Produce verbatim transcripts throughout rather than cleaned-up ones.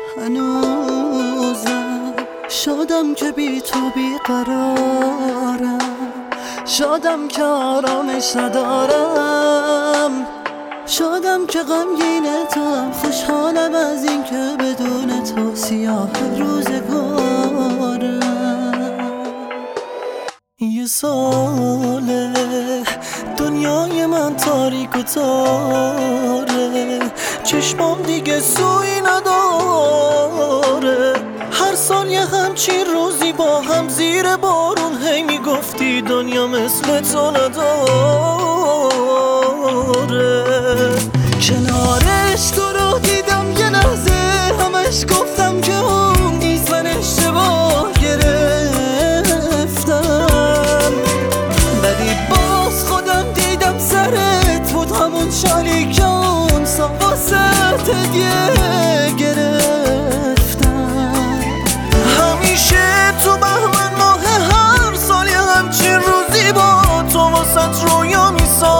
هنوزم شادم که بی تو بیقرارم، شادم که آرامش ندارم، شادم که غمگین توام، خوشحالم از این که بدون تو سیاه روزگارم. یه ساله دنیای من تاریک و تاره، چشمام دیگه سوی نداره. هر سال یه همچین روزی با هم زیر بارون هی میگفتی دنیا مثل تو نداره. کنارش تو رو دیدم یه لحظه، همش گفتم که اون نیست، من اشتباه گرفتم. ولی باز خودم دیدم سرت بود همون شالی که اون واسط هدیه گرفتم. همیشه تو بهمن ماه هر سال یه همچین روزی با تو واسط رویا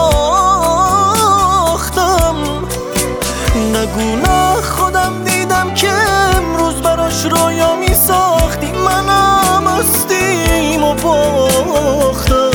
میساختم. نگو نه خودم دیدم که امروز براش رویا میساختی، منم استیم و باختم.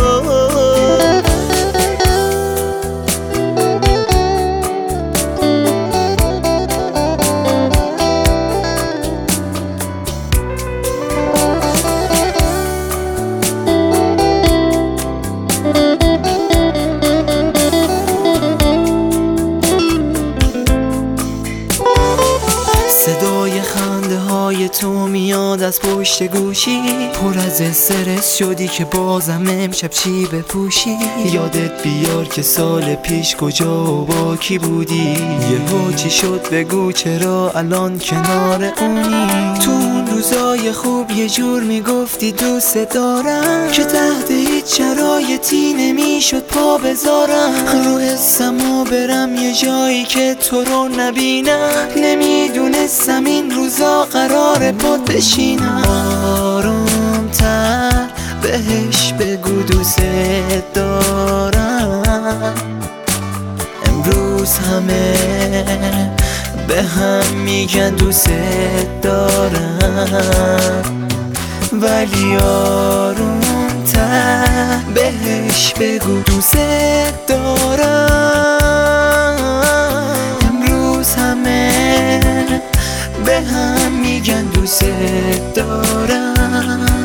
صدای خنده های تو میاد از پشت گوشی، پر از استرس شدی که بازم امشب چی بپوشی. یادت بیار که سال پیش کجا و با کی بودی، یهو چی شد بگو چرا الان کنار اونی. تو اون روزای خوب یه جور میگفتی دوست دارم، که تحت هیچ شرایطی نمیشد پا بذارم. رو حسم و برم یه جایی که تو رو نبینم، نمیدونستم این روزا قراره پات بشینم. آرومتر بهش بگو دوست دارم، امروز همه به هم میگن دوست دارم. ولی آرومتر بهش بگو دوست دارم، امروز همه به هم میگن دوست دارم.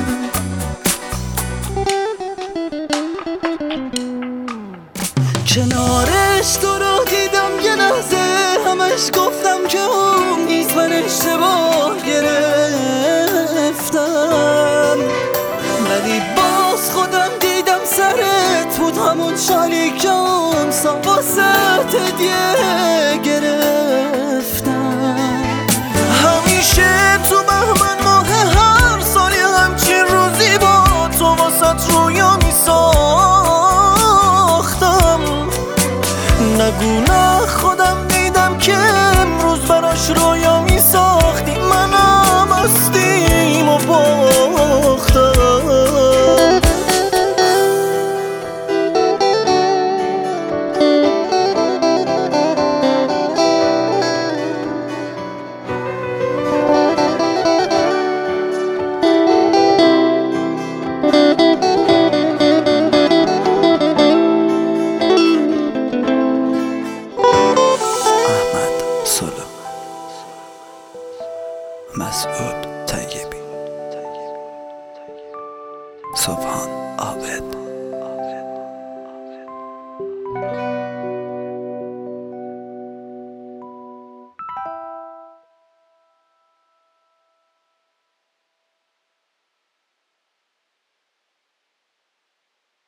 کنارش تو رو دیدم یه لحظه، همش گفتم که اون نیست، من اشتباه گرفتم. ولی باز خودم دیدم سرت بود همون شالی که اون واسط هدیه گرفتم. همیشه تو بهمن ماه هر سال یه همچین روزی با تو واسط رویا میساختم. نگو نه خودم دیدم که امروز براش رویا میساختی، منم استیم و باختم. مسعود طیبی، سبحان عابد.